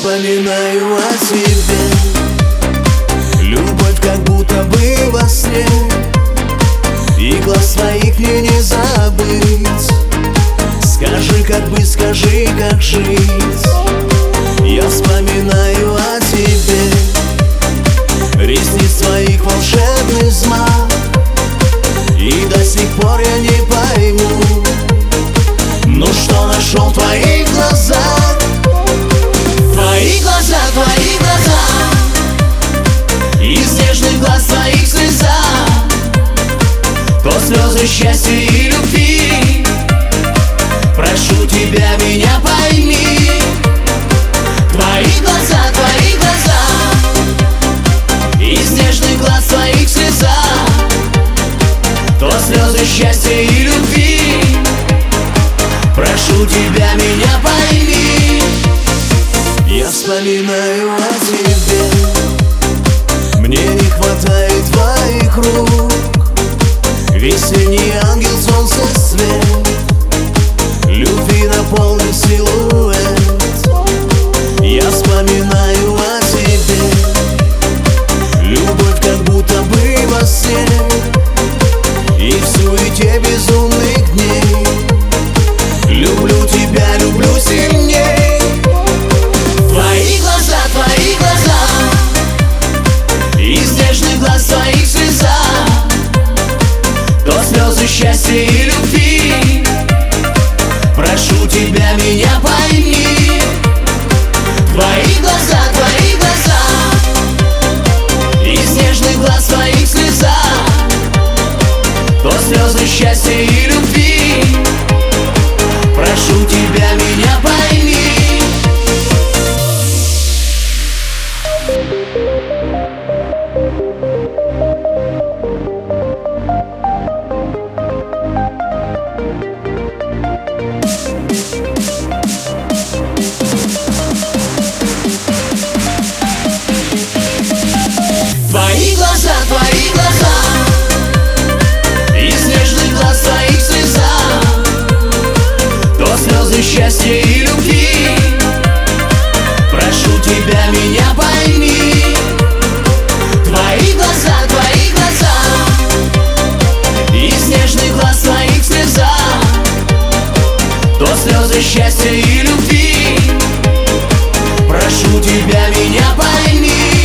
вспоминаю о тебе. Любовь как будто бы во сне, и глаз твоих мне не забыть. Скажи, как быть, скажи, как жить. Я вспоминаю о тебе. Ресниц твоих волшебный взмах, и до сих пор я не пойму, ну что нашел в твоих глазах. Твои глаза, из нежных глаз твоих слеза, то слезы счастья и любви. Прошу тебя, меня пойми. Твои глаза, из нежных глаз твоих слеза, то слезы счастья и любви. Прошу тебя, меня пойми. Я вспоминаю о тебе. Мне не хватает твоих рук. Весенний ангел, солнце, свет, любви наполнен силуэт. Я вспоминаю о тебе. Любовь как будто бы во сне, и в суете безумных дней. Люблю тебя, люблю сильней. Твои глаза, из нежных глаз твоих слеза, то слезы счастья и любви. Прошу тебя, меня пойми. Твои глаза, из нежных глаз твоих слеза, то слезы счастья и любви. Прошу тебя, меня пойми. Твои глаза, из нежных глаз твоих слеза, то слезы счастья и любви. Прошу тебя, меня пойми. Твои глаза, из нежных глаз твоих слеза, то слезы счастья и любви. Прошу тебя, меня пойми.